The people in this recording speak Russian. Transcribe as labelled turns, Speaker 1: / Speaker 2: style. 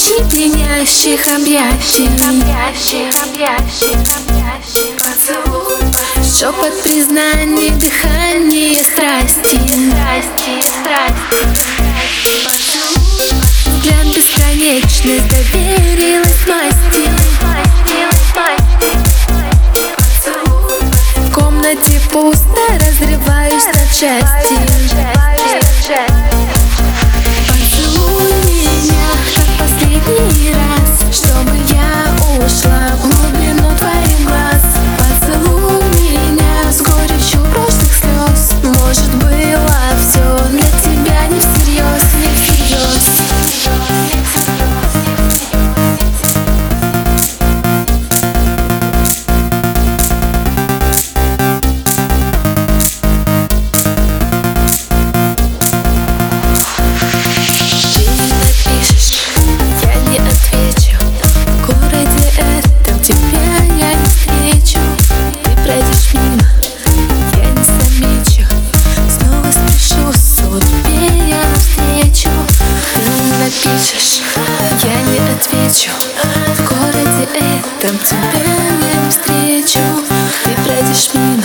Speaker 1: пьянящих объятий, поцелуй, шепот признаний, дыхание страсти, взгляд бесконечность, доверилась масти. В комнате пусто, разрываюсь на части. Поцелуй меня, как последний раз, чтобы я ушла в глубину твоих глаз. Поцелуй меня с горечью прошлых слез. Может, было все для тебя не всерьез, не всерьез. Пишешь, я не отвечу. В городе этом тебя я не встречу. Ты пройдешь мимо.